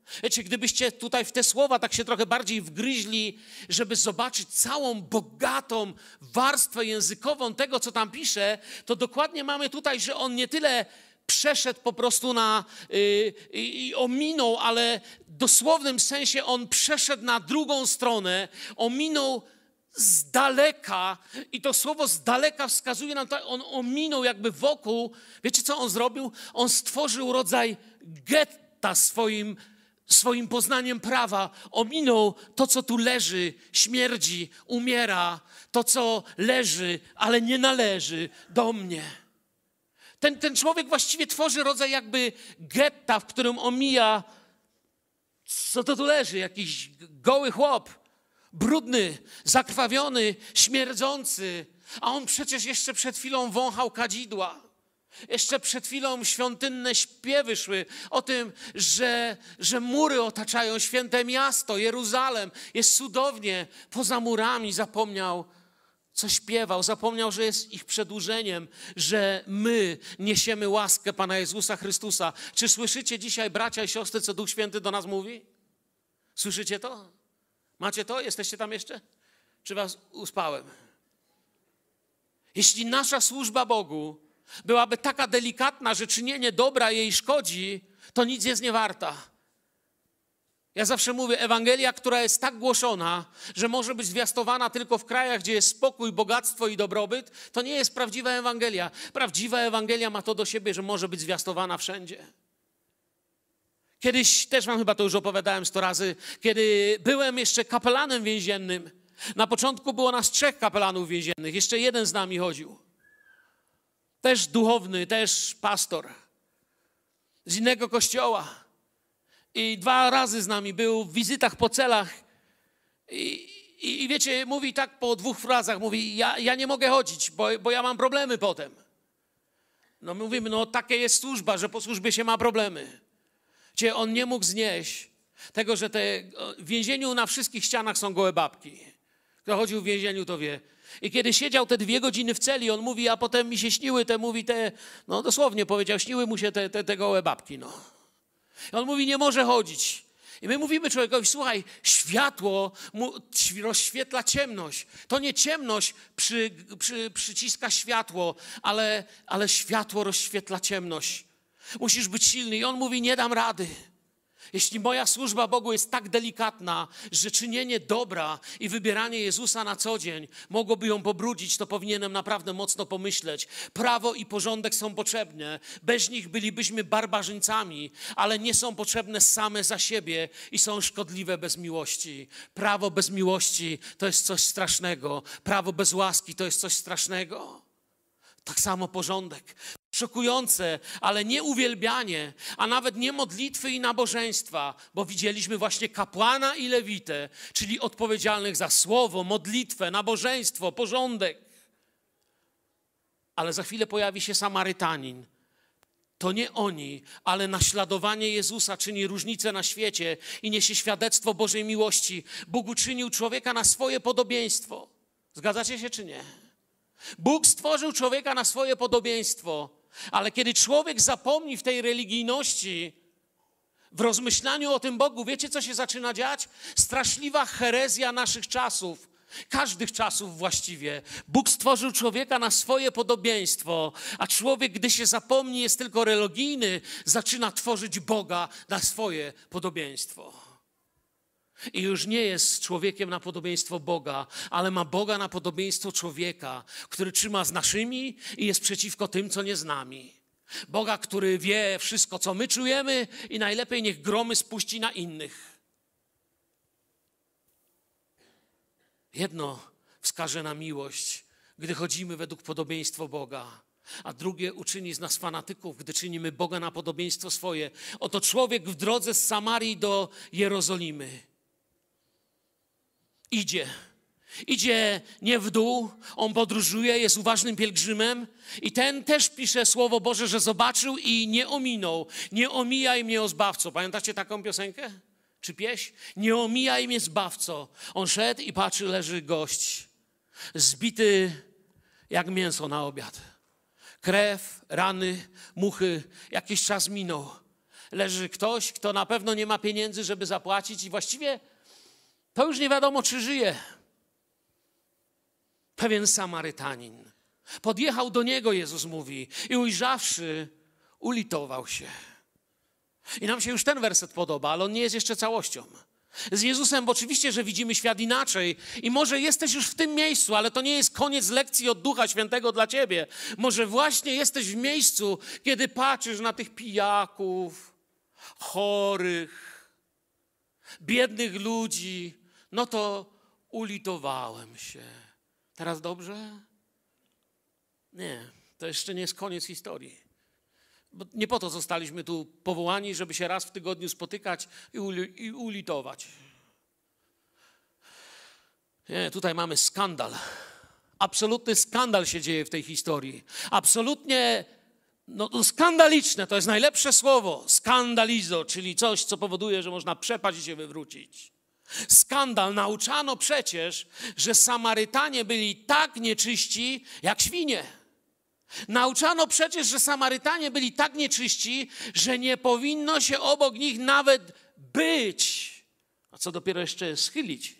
Wiecie, gdybyście tutaj w te słowa tak się trochę bardziej wgryźli, żeby zobaczyć całą bogatą warstwę językową tego, co tam pisze, to dokładnie mamy tutaj, że on nie tyle przeszedł po prostu i ominął, ale w dosłownym sensie on przeszedł na drugą stronę, ominął z daleka i to słowo z daleka wskazuje nam, on ominął jakby wokół. Wiecie, co on zrobił? On stworzył rodzaj getta swoim poznaniem prawa. Ominął to, co tu leży, śmierdzi, umiera, to, co leży, ale nie należy do mnie. Ten człowiek właściwie tworzy rodzaj jakby getta, w którym omija, co to tu leży, jakiś goły chłop, brudny, zakrwawiony, śmierdzący, a on przecież jeszcze przed chwilą wąchał kadzidła. Jeszcze przed chwilą świątynne śpiewy szły o tym, że mury otaczają święte miasto, Jeruzalem. Jest cudownie. Poza murami zapomniał, co śpiewał. Zapomniał, że jest ich przedłużeniem, że my niesiemy łaskę Pana Jezusa Chrystusa. Czy słyszycie dzisiaj, bracia i siostry, co Duch Święty do nas mówi? Słyszycie to? Macie to? Jesteście tam jeszcze? Czy was uspałem? Jeśli nasza służba Bogu byłaby taka delikatna, że czynienie dobra jej szkodzi, to nic jest nie warta. Ja zawsze mówię, Ewangelia, która jest tak głoszona, że może być zwiastowana tylko w krajach, gdzie jest spokój, bogactwo i dobrobyt, to nie jest prawdziwa Ewangelia. Prawdziwa Ewangelia ma to do siebie, że może być zwiastowana wszędzie. Kiedyś, też wam chyba to już opowiadałem 100 razy, kiedy byłem jeszcze kapelanem więziennym. Na początku było nas 3 kapelanów więziennych, jeszcze jeden z nami chodził. Też duchowny, też pastor z innego kościoła. I 2 razy z nami był w wizytach po celach. I wiecie, mówi tak po 2 frazach, mówi, ja nie mogę chodzić, bo ja mam problemy potem. No mówimy, no takie jest służba, że po służbie się ma problemy. Gdzie on nie mógł znieść tego, że w więzieniu na wszystkich ścianach są gołe babki. Kto chodził w więzieniu, to wie. I kiedy siedział te 2 godziny w celi, on mówi, a potem mi się śniły no dosłownie powiedział, śniły mu się te gołe babki, no. I on mówi, nie może chodzić. I my mówimy człowiekowi, słuchaj, światło rozświetla ciemność. To nie ciemność przyciska światło, ale światło rozświetla ciemność. Musisz być silny. I on mówi, nie dam rady. Jeśli moja służba Bogu jest tak delikatna, że czynienie dobra i wybieranie Jezusa na co dzień mogłoby ją pobrudzić, to powinienem naprawdę mocno pomyśleć. Prawo i porządek są potrzebne. Bez nich bylibyśmy barbarzyńcami, ale nie są potrzebne same za siebie i są szkodliwe bez miłości. Prawo bez miłości to jest coś strasznego. Prawo bez łaski to jest coś strasznego. Tak samo porządek. Szokujące, ale nie uwielbianie, a nawet nie modlitwy i nabożeństwa, bo widzieliśmy właśnie kapłana i lewitę, czyli odpowiedzialnych za słowo, modlitwę, nabożeństwo, porządek. Ale za chwilę pojawi się Samarytanin. To nie oni, ale naśladowanie Jezusa czyni różnicę na świecie i niesie świadectwo Bożej miłości. Bóg uczynił człowieka na swoje podobieństwo. Zgadzacie się czy nie? Bóg stworzył człowieka na swoje podobieństwo, ale kiedy człowiek zapomni w tej religijności, w rozmyślaniu o tym Bogu, wiecie, co się zaczyna dziać? Straszliwa herezja naszych czasów, każdych czasów właściwie. Bóg stworzył człowieka na swoje podobieństwo, a człowiek, gdy się zapomni, jest tylko religijny, zaczyna tworzyć Boga na swoje podobieństwo. I już nie jest człowiekiem na podobieństwo Boga, ale ma Boga na podobieństwo człowieka, który trzyma z naszymi i jest przeciwko tym, co nie z nami. Boga, który wie wszystko, co my czujemy i najlepiej niech gromy spuści na innych. Jedno wskaże na miłość, gdy chodzimy według podobieństwa Boga, a drugie uczyni z nas fanatyków, gdy czynimy Boga na podobieństwo swoje. Oto człowiek w drodze z Samarii do Jerozolimy. Idzie nie w dół, on podróżuje, jest uważnym pielgrzymem i ten też pisze Słowo Boże, że zobaczył i nie ominął. Nie omijaj mnie, o Zbawco. Pamiętacie taką piosenkę? Czy pieśń? Nie omijaj mnie, Zbawco. On szedł i patrzy, leży gość, zbity jak mięso na obiad. Krew, rany, muchy, jakiś czas minął. leży ktoś, kto na pewno nie ma pieniędzy, żeby zapłacić i właściwie to już nie wiadomo, czy żyje. Pewien Samarytanin. Podjechał do niego, Jezus mówi, i ujrzawszy, ulitował się. I nam się już ten werset podoba, ale on nie jest jeszcze całością. Z Jezusem oczywiście, że widzimy świat inaczej i może jesteś już w tym miejscu, ale to nie jest koniec lekcji od Ducha Świętego dla ciebie. Może właśnie jesteś w miejscu, kiedy patrzysz na tych pijaków, chorych, biednych ludzi, no to ulitowałem się. Teraz dobrze? Nie, to jeszcze nie jest koniec historii. Bo nie po to zostaliśmy tu powołani, żeby się raz w tygodniu spotykać i ulitować. Nie, tutaj mamy skandal. Absolutny skandal się dzieje w tej historii. Absolutnie skandaliczne, to jest najlepsze słowo. Skandalizo, czyli coś, co powoduje, że można przepaść i się wywrócić. Skandal. Nauczano przecież, że Samarytanie byli tak nieczyści jak świnie. Nauczano przecież, że Samarytanie byli tak nieczyści, że nie powinno się obok nich nawet być, a co dopiero jeszcze schylić.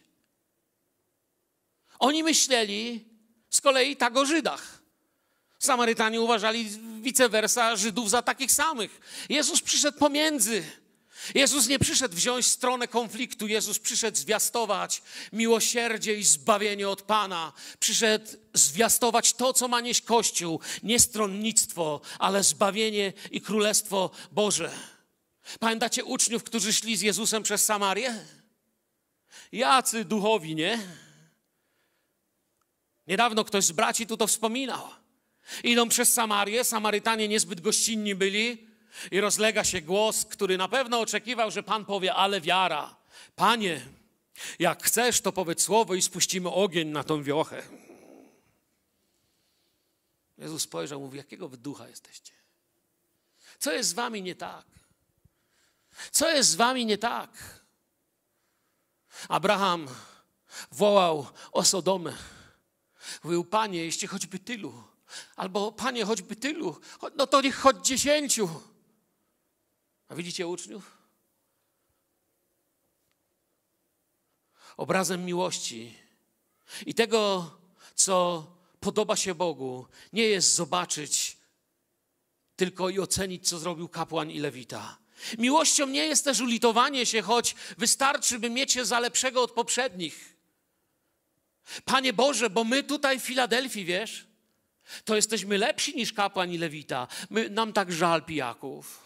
Oni myśleli z kolei tak o Żydach. Samarytanie uważali vice versa Żydów za takich samych. Jezus przyszedł pomiędzy. Jezus nie przyszedł wziąć stronę konfliktu. Jezus przyszedł zwiastować miłosierdzie i zbawienie od Pana. Przyszedł zwiastować to, co ma nieść Kościół. Nie stronnictwo, ale zbawienie i Królestwo Boże. Pamiętacie uczniów, którzy szli z Jezusem przez Samarię? Jacy duchowi, nie? Niedawno ktoś z braci tu to wspominał. Idą przez Samarię, Samarytanie niezbyt gościnni byli i rozlega się głos, który na pewno oczekiwał, że Pan powie, ale wiara. Panie, jak chcesz, to powiedz słowo i spuścimy ogień na tą wiochę. Jezus spojrzał, mówi, jakiego wy ducha jesteście? Co jest z wami nie tak? Co jest z wami nie tak? Abraham wołał o Sodomę. Mówił, Panie, jeśli choćby tylu, albo Panie, choćby tylu, no to niech choć 10. A widzicie uczniów? Obrazem miłości i tego, co podoba się Bogu, nie jest zobaczyć tylko i ocenić, co zrobił kapłan i lewita. Miłością nie jest też ulitowanie się, choć wystarczy, by mieć się za lepszego od poprzednich. Panie Boże, bo my tutaj w Filadelfii, wiesz, to jesteśmy lepsi niż kapłan i lewita. Nam tak żal pijaków.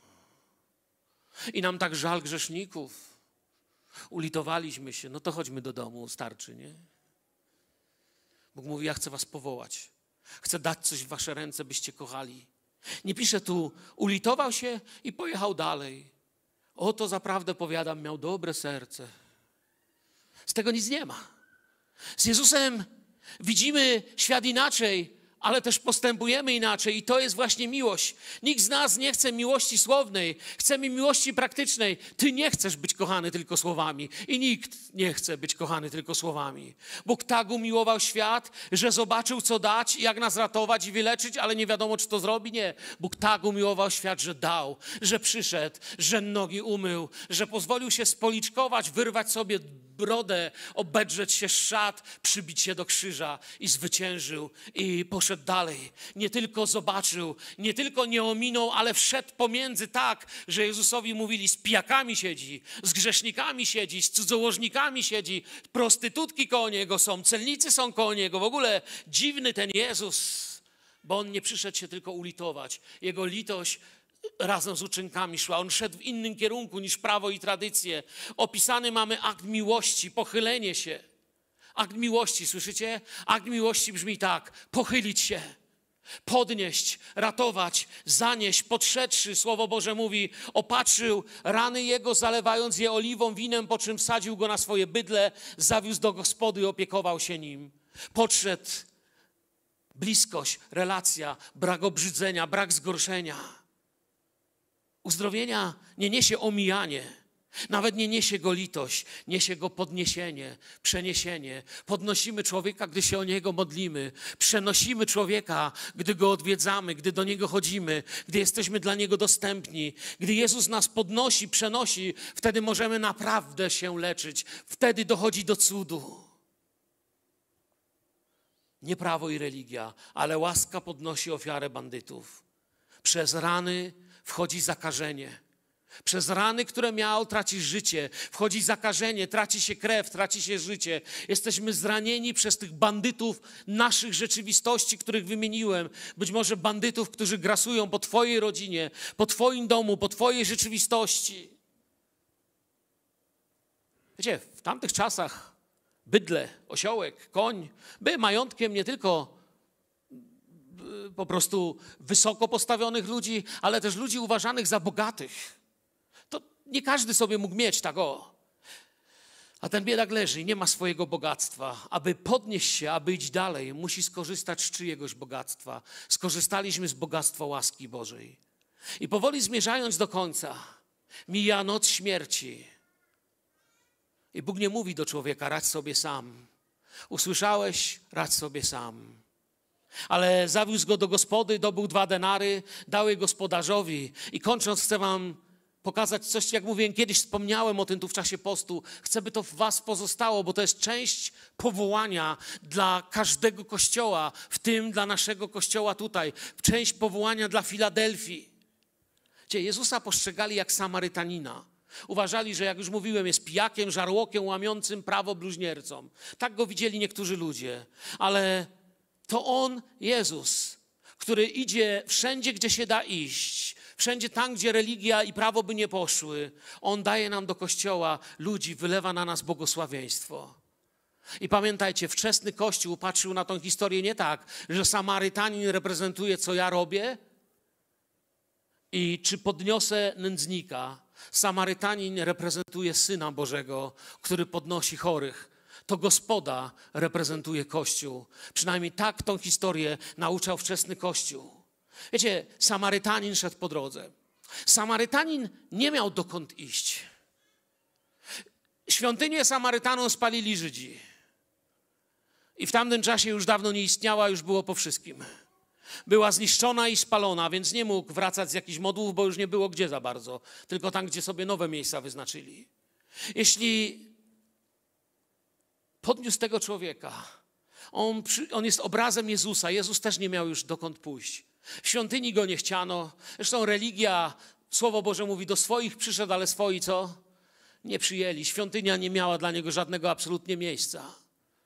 I nam tak żal grzeszników. Ulitowaliśmy się, no to chodźmy do domu, starczy, nie? Bóg mówi, ja chcę was powołać. Chcę dać coś w wasze ręce, byście kochali. Nie pisze tu, ulitował się i pojechał dalej. Oto zaprawdę powiadam, miał dobre serce. Z tego nic nie ma. Z Jezusem widzimy świat inaczej, ale też postępujemy inaczej i to jest właśnie miłość. Nikt z nas nie chce miłości słownej, chcemy miłości praktycznej. Ty nie chcesz być kochany tylko słowami i nikt nie chce być kochany tylko słowami. Bóg tak umiłował świat, że zobaczył, co dać, jak nas ratować i wyleczyć, ale nie wiadomo, czy to zrobi. Nie. Bóg tak umiłował świat, że dał, że przyszedł, że nogi umył, że pozwolił się spoliczkować, wyrwać sobie brodę, obedrzeć się szat, przybić się do krzyża i zwyciężył i poszedł dalej. Nie tylko zobaczył, nie tylko nie ominął, ale wszedł pomiędzy tak, że Jezusowi mówili, z pijakami siedzi, z grzesznikami siedzi, z cudzołożnikami siedzi, prostytutki koło Niego są, celnicy są koło Niego. W ogóle dziwny ten Jezus, bo On nie przyszedł się tylko ulitować. Jego litość razem z uczynkami szła. On szedł w innym kierunku niż prawo i tradycje. Opisany mamy akt miłości, pochylenie się. Akt miłości, słyszycie? Akt miłości brzmi tak, pochylić się, podnieść, ratować, zanieść, podszedłszy, Słowo Boże mówi, opatrzył rany Jego, zalewając je oliwą, winem, po czym wsadził Go na swoje bydle, zawiózł do gospody i opiekował się Nim. Podszedł, bliskość, relacja, brak obrzydzenia, brak zgorszenia. Uzdrowienia nie niesie omijanie. Nawet nie niesie go litość, niesie go podniesienie, przeniesienie. Podnosimy człowieka, gdy się o niego modlimy. Przenosimy człowieka, gdy go odwiedzamy, gdy do niego chodzimy, gdy jesteśmy dla niego dostępni. Gdy Jezus nas podnosi, przenosi, wtedy możemy naprawdę się leczyć. Wtedy dochodzi do cudu. Nie prawo i religia, ale łaska podnosi ofiarę bandytów. Przez rany wchodzi zakażenie. Przez rany, które miał, tracisz życie. Wchodzi zakażenie, traci się krew, traci się życie. Jesteśmy zranieni przez tych bandytów naszych rzeczywistości, których wymieniłem. Być może bandytów, którzy grasują po twojej rodzinie, po twoim domu, po twojej rzeczywistości. Wiecie, w tamtych czasach bydlę, osiołek, koń były majątkiem nie tylko po prostu wysoko postawionych ludzi, ale też ludzi uważanych za bogatych. To nie każdy sobie mógł mieć tak o. A ten biedak leży i nie ma swojego bogactwa. Aby podnieść się, aby iść dalej, musi skorzystać z czyjegoś bogactwa. Skorzystaliśmy z bogactwa łaski Bożej. I powoli zmierzając do końca, mija noc śmierci. I Bóg nie mówi do człowieka, radź sobie sam. Usłyszałeś, radź sobie sam. Ale zawiózł go do gospody, dobył 2 denary, dał je gospodarzowi. I kończąc chcę wam pokazać coś, jak mówiłem, kiedyś wspomniałem o tym tu w czasie postu. Chcę, by to w was pozostało, bo to jest część powołania dla każdego kościoła, w tym dla naszego kościoła tutaj. Część powołania dla Filadelfii. Gdzie Jezusa postrzegali jak Samarytanina. Uważali, że jak już mówiłem, jest pijakiem, żarłokiem, łamiącym prawo bluźniercom. Tak go widzieli niektórzy ludzie. Ale to On, Jezus, który idzie wszędzie, gdzie się da iść, wszędzie tam, gdzie religia i prawo by nie poszły. On daje nam do Kościoła ludzi, wylewa na nas błogosławieństwo. I pamiętajcie, wczesny Kościół patrzył na tą historię nie tak, że Samarytanin reprezentuje, co ja robię i czy podniosę nędznika. Samarytanin reprezentuje Syna Bożego, który podnosi chorych. To Gospoda reprezentuje Kościół. Przynajmniej tak tą historię nauczał wczesny Kościół. Wiecie, Samarytanin szedł po drodze. Samarytanin nie miał dokąd iść. Świątynię Samarytanom spalili Żydzi. I w tamtym czasie już dawno nie istniała, już było po wszystkim. Była zniszczona i spalona, więc nie mógł wracać z jakichś modłów, bo już nie było gdzie za bardzo. Tylko tam, gdzie sobie nowe miejsca wyznaczyli. Jeśli podniósł tego człowieka, on jest obrazem Jezusa. Jezus też nie miał już dokąd pójść. W świątyni go nie chciano. Zresztą religia, Słowo Boże mówi, do swoich przyszedł, ale swoi co? Nie przyjęli. Świątynia nie miała dla niego żadnego absolutnie miejsca.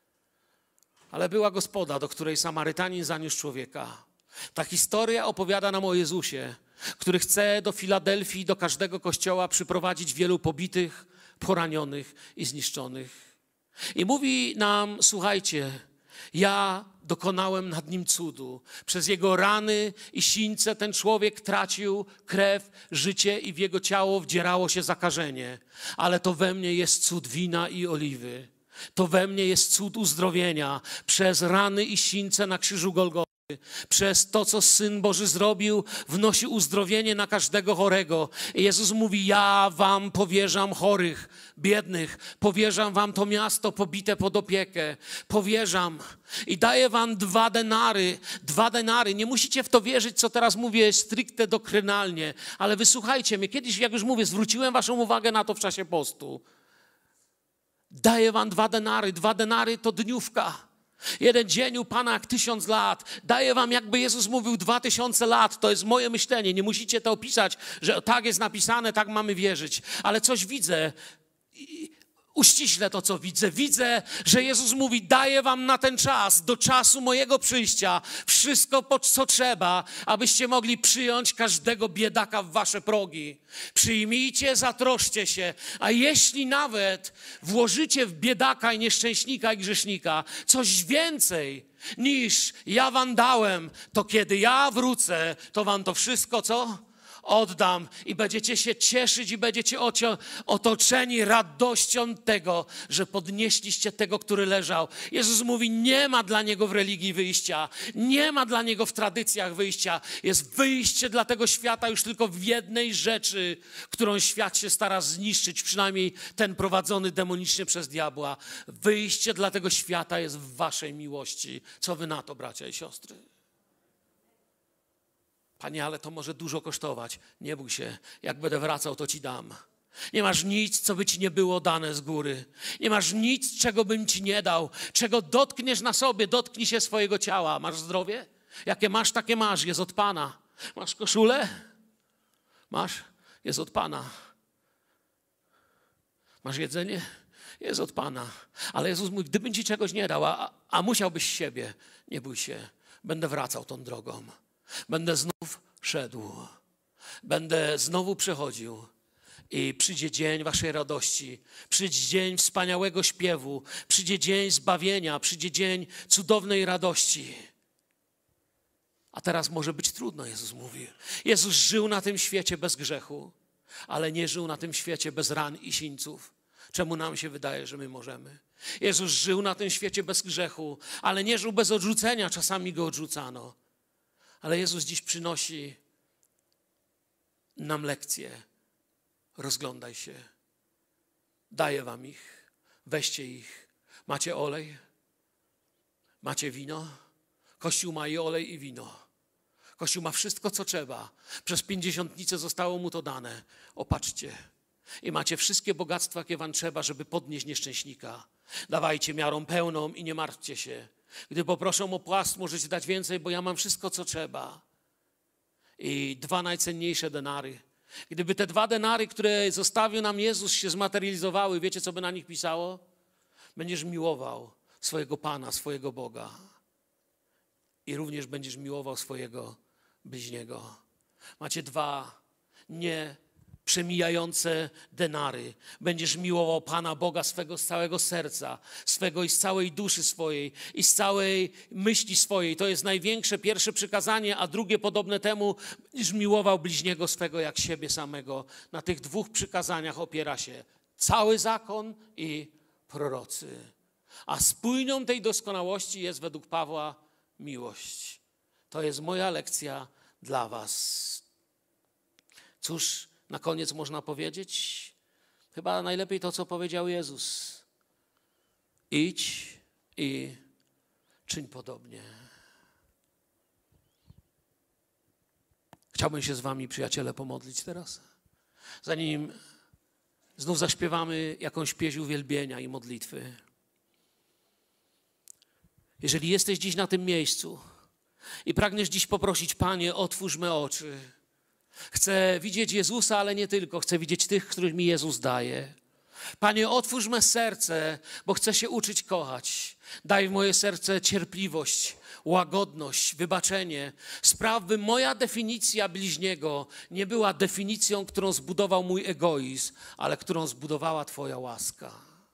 Ale była Gospoda, do której Samarytanin zaniósł człowieka. Ta historia opowiada nam o Jezusie, który chce do Filadelfii, do każdego kościoła przyprowadzić wielu pobitych, poranionych i zniszczonych. I mówi nam, słuchajcie, ja dokonałem nad nim cudu. Przez jego rany i sińce ten człowiek tracił krew, życie i w jego ciało wdzierało się zakażenie. Ale to we mnie jest cud wina i oliwy. To we mnie jest cud uzdrowienia. Przez rany i sińce na krzyżu Golgoty. Przez to, co Syn Boży zrobił, wnosi uzdrowienie na każdego chorego. I Jezus mówi, ja wam powierzam chorych, biednych. Powierzam wam to miasto pobite pod opiekę. Powierzam. I daję wam 2 denary. 2 denary. Nie musicie w to wierzyć, co teraz mówię stricte doktrynalnie. Ale wysłuchajcie mnie. Kiedyś, jak już mówię, zwróciłem waszą uwagę na to w czasie postu. Daję wam 2 denary. 2 denary to dniówka. 1 dzień u Pana jak 1000 lat. Daję wam, jakby Jezus mówił, 2000 lat. To jest moje myślenie. Nie musicie to opisać, że tak jest napisane, tak mamy wierzyć. Ale coś widzę. Uściślę to, co widzę. Widzę, że Jezus mówi, daję wam na ten czas, do czasu mojego przyjścia, wszystko, co trzeba, abyście mogli przyjąć każdego biedaka w wasze progi. Przyjmijcie, zatroszcie się, a jeśli nawet włożycie w biedaka i nieszczęśnika i grzesznika coś więcej niż ja wam dałem, to kiedy ja wrócę, to wam to wszystko, co? oddam i będziecie się cieszyć i będziecie otoczeni radością tego, że podnieśliście tego, który leżał. Jezus mówi, nie ma dla Niego w religii wyjścia, nie ma dla Niego w tradycjach wyjścia. Jest wyjście dla tego świata już tylko w jednej rzeczy, którą świat się stara zniszczyć, przynajmniej ten prowadzony demonicznie przez diabła. Wyjście dla tego świata jest w waszej miłości. Co wy na to, bracia i siostry? Panie, ale to może dużo kosztować. Nie bój się, jak będę wracał, to ci dam. Nie masz nic, co by ci nie było dane z góry. Nie masz nic, czego bym ci nie dał. Czego dotkniesz na sobie, dotknij się swojego ciała. Masz zdrowie? Jakie masz, takie masz. Jest od Pana. Masz koszulę? Masz? Jest od Pana. Masz jedzenie? Jest od Pana. Ale Jezus mówi, gdybym ci czegoś nie dał, a musiałbyś siebie, nie bój się. Będę wracał tą drogą. Będę znów szedł. Będę znowu przechodził. I przyjdzie dzień waszej radości. Przyjdzie dzień wspaniałego śpiewu. Przyjdzie dzień zbawienia. Przyjdzie dzień cudownej radości. A teraz może być trudno, Jezus mówi. Jezus żył na tym świecie bez grzechu, ale nie żył na tym świecie bez ran i sińców. Czemu nam się wydaje, że my możemy? Jezus żył na tym świecie bez grzechu, ale nie żył bez odrzucenia. Czasami go odrzucano. Ale Jezus dziś przynosi nam lekcję. Rozglądaj się. Daję wam ich. Weźcie ich. Macie olej? Macie wino? Kościół ma i olej, i wino. Kościół ma wszystko, co trzeba. Przez 50 zostało mu to dane. Opatrzcie. I macie wszystkie bogactwa, jakie wam trzeba, żeby podnieść nieszczęśnika. Dawajcie miarą pełną i nie martwcie się. Gdy poproszą o płast, możecie dać więcej, bo ja mam wszystko, co trzeba. I 2 najcenniejsze denary. Gdyby te 2 denary, które zostawił nam Jezus, się zmaterializowały, wiecie, co by na nich pisało? Będziesz miłował swojego Pana, swojego Boga. I również będziesz miłował swojego bliźniego. Macie 2 nieprzemijające denary. Będziesz miłował Pana Boga swego z całego serca, swego i z całej duszy swojej, i z całej myśli swojej. To jest największe pierwsze przykazanie, a drugie podobne temu, będziesz miłował bliźniego swego jak siebie samego. Na tych 2 przykazaniach opiera się cały zakon i prorocy. A spójnią tej doskonałości jest według Pawła miłość. To jest moja lekcja dla was. Cóż na koniec można powiedzieć? Chyba najlepiej to, co powiedział Jezus. Idź i czyń podobnie. Chciałbym się z wami, przyjaciele, pomodlić teraz. Zanim znów zaśpiewamy jakąś pieśń uwielbienia i modlitwy. Jeżeli jesteś dziś na tym miejscu i pragniesz dziś poprosić, Panie, otwórz me oczy. Chcę widzieć Jezusa, ale nie tylko. Chcę widzieć tych, których mi Jezus daje. Panie, otwórz me serce, bo chcę się uczyć kochać. Daj w moje serce cierpliwość, łagodność, wybaczenie. Spraw, by moja definicja bliźniego nie była definicją, którą zbudował mój egoizm, ale którą zbudowała Twoja łaska.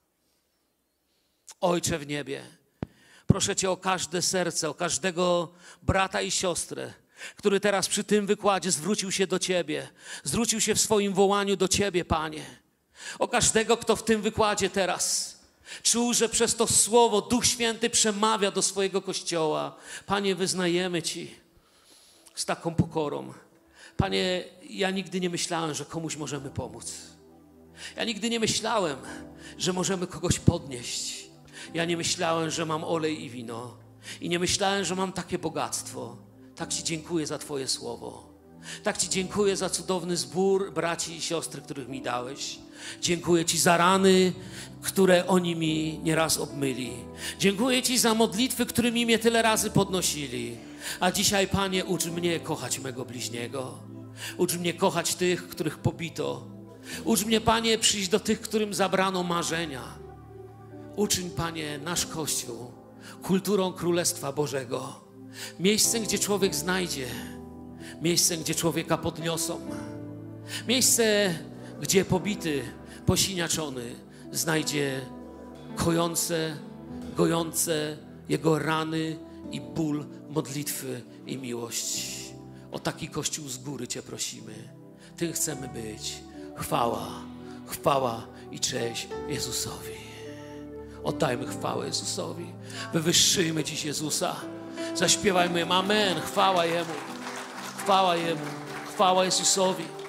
Ojcze w niebie, proszę Cię o każde serce, o każdego brata i siostrę, który teraz przy tym wykładzie zwrócił się do Ciebie, zwrócił się w swoim wołaniu do Ciebie, Panie. O każdego, kto w tym wykładzie teraz czuł, że przez to słowo Duch Święty przemawia do swojego Kościoła. Panie, wyznajemy Ci z taką pokorą. Panie, ja nigdy nie myślałem, że komuś możemy pomóc. Ja nigdy nie myślałem, że możemy kogoś podnieść. Ja nie myślałem, że mam olej i wino. I nie myślałem, że mam takie bogactwo. Tak Ci dziękuję za Twoje słowo. Tak Ci dziękuję za cudowny zbór braci i siostry, których mi dałeś. Dziękuję Ci za rany, które oni mi nieraz obmyli. Dziękuję Ci za modlitwy, którymi mnie tyle razy podnosili. A dzisiaj, Panie, ucz mnie kochać mego bliźniego. Ucz mnie kochać tych, których pobito. Ucz mnie, Panie, przyjść do tych, którym zabrano marzenia. Uczyń, Panie, nasz Kościół kulturą Królestwa Bożego. Miejscem, gdzie człowiek znajdzie. Miejscem, gdzie człowieka podniosą. Miejsce, gdzie pobity, posiniaczony znajdzie kojące, gojące jego rany i ból modlitwy i miłość. O taki Kościół z góry Cię prosimy. Tym chcemy być. Chwała i cześć Jezusowi. Oddajmy chwałę Jezusowi. Wywyższyjmy dziś Jezusa. Zaśpiewajmy Amen. Chwała Jemu. Chwała Jemu. Chwała Jezusowi.